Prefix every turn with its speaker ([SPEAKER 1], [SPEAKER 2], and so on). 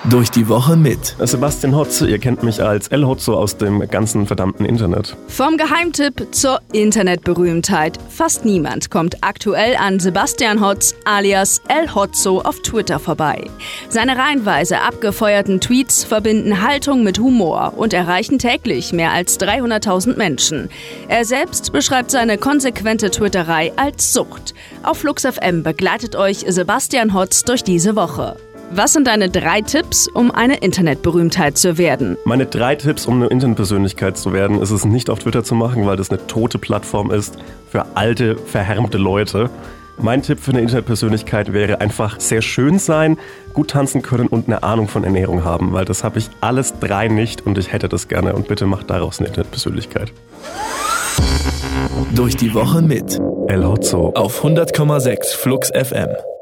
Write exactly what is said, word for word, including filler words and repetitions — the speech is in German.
[SPEAKER 1] Durch die Woche mit
[SPEAKER 2] Sebastian Hotz, ihr kennt mich als El Hotzo aus dem ganzen verdammten Internet.
[SPEAKER 3] Vom Geheimtipp zur Internetberühmtheit. Fast niemand kommt aktuell an Sebastian Hotz alias El Hotzo auf Twitter vorbei. Seine reihenweise abgefeuerten Tweets verbinden Haltung mit Humor und erreichen täglich mehr als dreihunderttausend Menschen. Er selbst beschreibt seine konsequente Twitterei als Sucht. Auf Flux F M begleitet euch Sebastian Hotz durch diese Woche. Was sind deine drei Tipps, um eine Internetberühmtheit zu werden?
[SPEAKER 2] Meine drei Tipps, um eine Internetpersönlichkeit zu werden, ist es nicht auf Twitter zu machen, weil das eine tote Plattform ist für alte, verhärmte Leute. Mein Tipp für eine Internetpersönlichkeit wäre einfach sehr schön sein, gut tanzen können und eine Ahnung von Ernährung haben, weil das habe ich alles drei nicht und ich hätte das gerne und bitte macht daraus eine Internetpersönlichkeit.
[SPEAKER 1] Durch die Woche mit
[SPEAKER 2] El Hotzo
[SPEAKER 1] auf hundert Komma sechs Flux F M.